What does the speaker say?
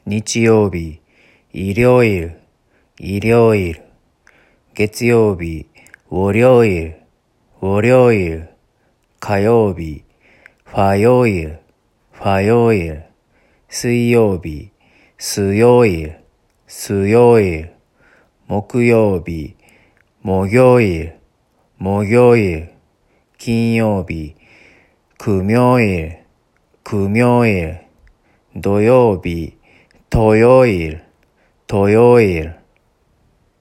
日曜日、일요일、일요일、月曜日、월요일、월요일、火曜日、화요일、화요일、水曜日、수요일、수요일、木曜日、목요일、목요일、金曜日、금요일、금요일、土曜日、토요일、토요일